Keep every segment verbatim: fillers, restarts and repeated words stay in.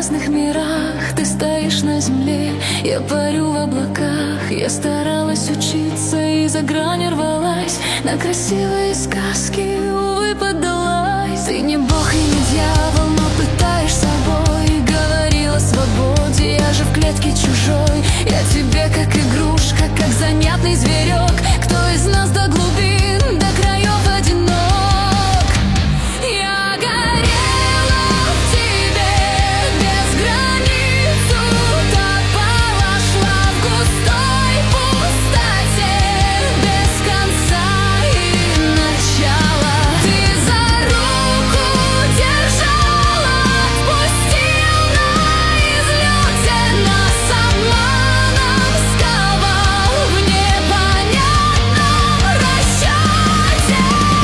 разных мирах. Ты стоишь на земле, я парю в облаках. Я старалась учиться и за грань рвалась на красивые сказки, увы, поддалась. Ты не бог и не дьявол, но пытаешь собой. Говорил о свободе, я же в клетке чужой. Я тебе как игрушка, как занятный зверек. Кто из нас до глубин, до краев одинок? Я горела в тебе без границ, утопала, шла в густой пустоте, без конца и начала. Ты за руку держала, отпустил на излете, нас обманом сковал в непонятном расчете.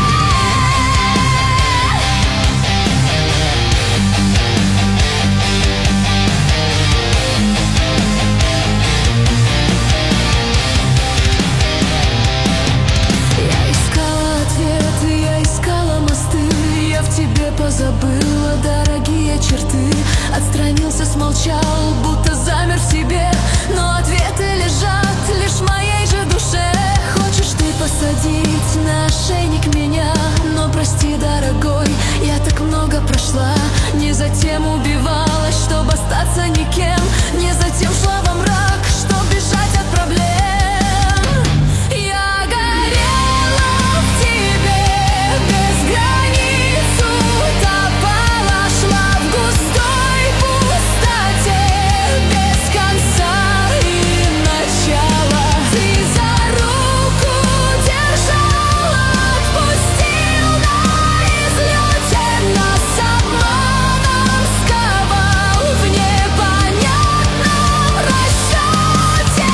Я искала ответы, я искала мосты. Я в тебе позабыла дорогие черты. Отстранился, смолчал, будто замер в себе. Но ответы лежат лишь в моей же душе. Хочешь ты посадить на ошейник меня? Но прости, дорогой, я так много прошла. Не затем убивалась, чтобы остаться никем. Не затем шла во мрак, чтоб бежать от проблем. Я горела в тебе без границ, утопала, шла в густой пустоте, без конца и начала. Ты за руку держала, отпустил на излете, нас обманом сковал в непонятном расчете.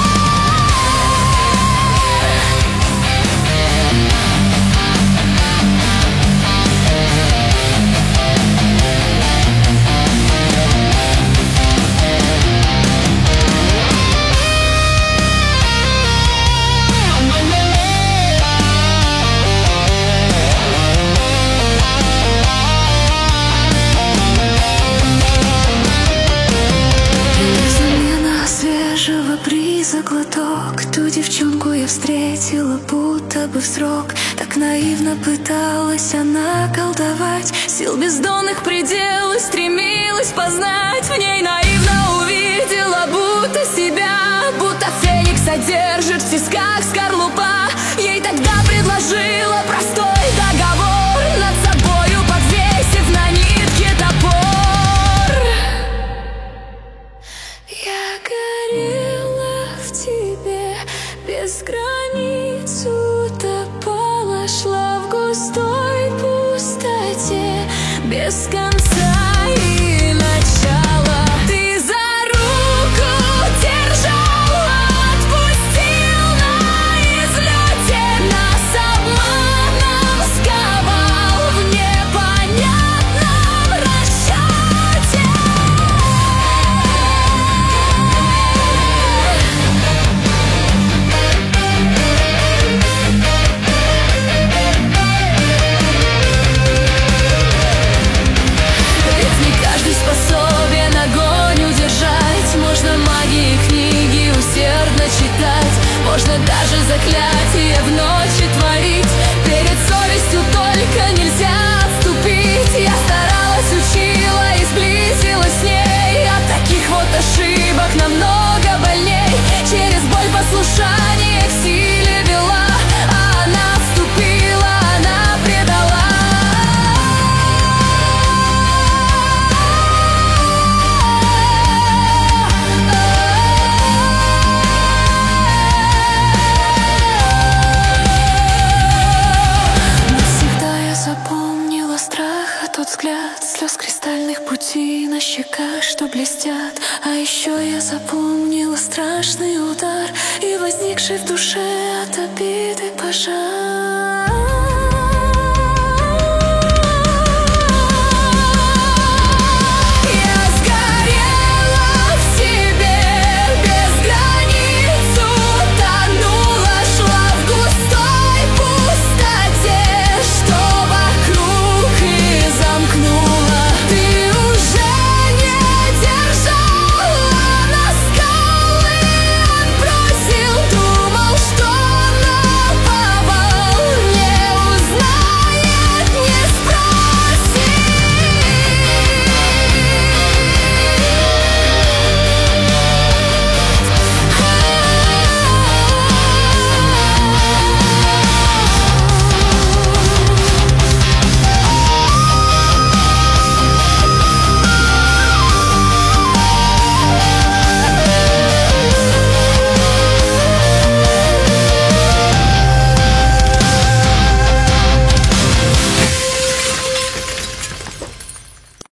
Замена свежего бриза, глоток. Ту девчонку я встретила будто бы в срок. Так наивно пыталась она колдовать. Сил бездонных пределы стремилась познать. В ней наивно увидела будто себя, будто феникс содержит в тисках скорлупа. Ей тогда предложила простой договор, над собою подвесив на нитке топор. Я горела в тебе без границ, утопала, шла в густой пустоте, без конца и начала. Ты за руку держала, отпустил на излете, нас обманом сковал в непонятном расчете. Ведь не каждый способен огонь удержать. Можно магии книги усердно читать. Можно даже заклятие в ночи творить. Перед совестью только нельзя отступить. Я старалась, учила и сблизилась с ней. От таких вот ошибок намного больней. Через боль послушание к силе вела, а она отступила, она предала. Навсегда я запомнила страх, а тот взгляд, слез кристальных путей на щеках, что блестят. А еще я запомнила страшный удар и возникший в душе от обиды пожар.